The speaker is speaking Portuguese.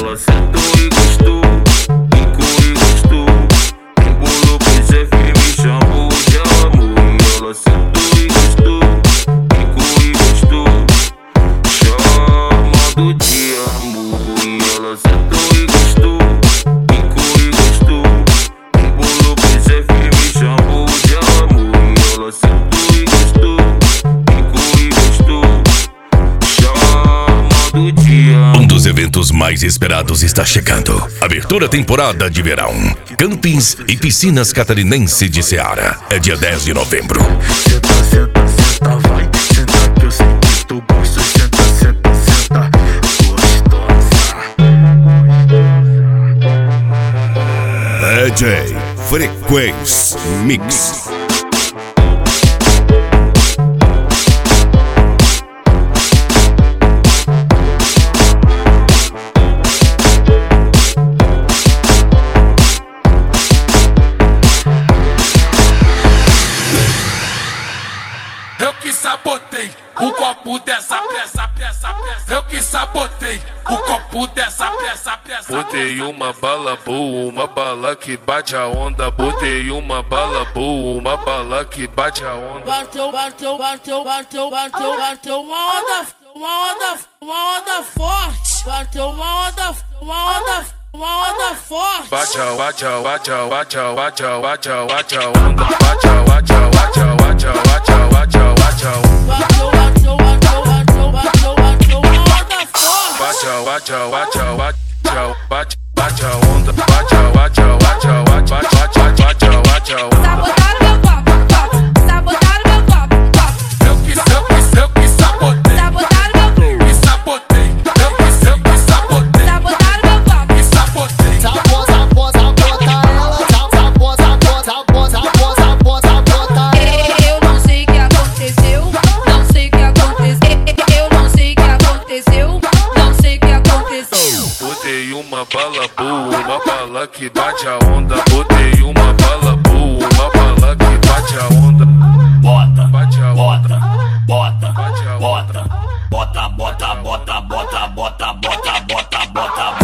ela sentou e gostou, ficou e gostou. Embolou pro chefe e me chamou de amor. E ela sentou e gostou, ficou e gostou, chamando de amor. E ela sentou e gostou, ficou e gostou. Embolou pro chefe e me chamou de amor. E ela sentou e gostou, ficou e gostou, chamando de amor. Um dos eventos mais esperados está chegando. Abertura temporada de verão. Campings e Piscinas Catarinense de Ceará. É dia 10 de novembro. Senta, senta, senta, vai. Senta que eu sei que tu gosta. Senta, senta, senta, gostosa. DJ Frequência Mix. Eu que sabotei o copo dessa peça. Eu que sabotei o copo dessa peça. Botei uma bala boa, uma bala que bate a onda. Botei uma bala boa, uma bala que bate a onda. Bateu uma onda forte. Bateu uma onda forte. Bate a onda. Bate a onda. Sabotaram meu copo, sabotaram meu copo. Eu que sabotei. Sabotaram meu copo, Que sabotei. Eu que sabotei. sabotaram meu copo. Que sabotei. Eu não sei o que aconteceu, não sei o que aconteceu. Eu não sei o que aconteceu, não sei o que aconteceu. Botei uma bala boa, uma bala que bate a onda. Botei uma bala boa, uma bala que bate a onda. Bota, Bate a bota, onda. bota, Bate a onda. bota, bota, bota, bota, bota, bota, bota, bota, bota.